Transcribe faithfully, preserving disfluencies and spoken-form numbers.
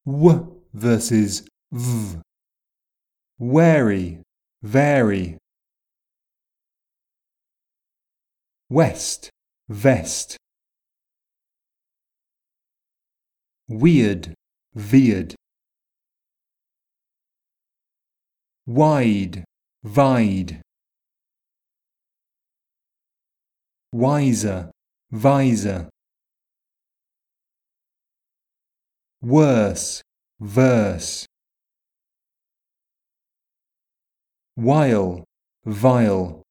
W versus V. Wary, vary. West, vest. Weird, veered. Wide, vide. Wiser, visor. Worse, verse. While, vile.